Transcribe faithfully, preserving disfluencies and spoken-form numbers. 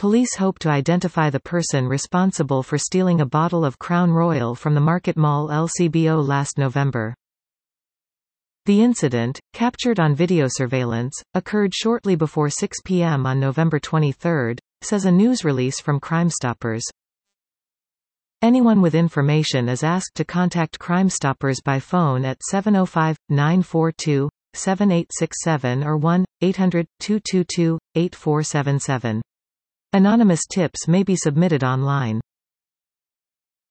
Police hope to identify the person responsible for stealing a bottle of Crown Royal from the Market Mall L C B O last November. The incident, captured on video surveillance, occurred shortly before six p m on November twenty-third, says a news release from Crime Stoppers. Anyone with information is asked to contact Crime Stoppers by phone at seven oh five, nine four two, seven eight six seven or one eight hundred, two two two, eight four seven seven. Anonymous tips may be submitted online.